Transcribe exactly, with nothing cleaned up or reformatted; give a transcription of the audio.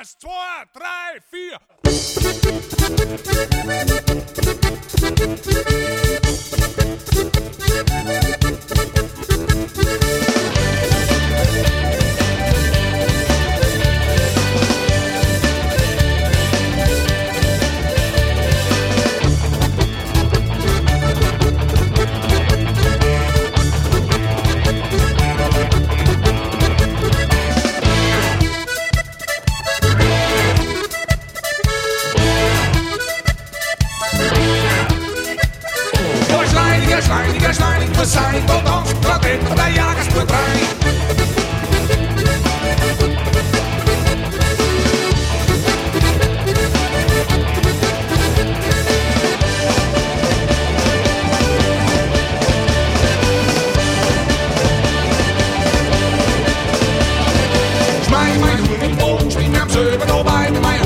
eins, zwei, drei, vier. Sai do danço pra dentro da Iagas por trás. Smij mijn groene boom, spring hem zeven al bij mij.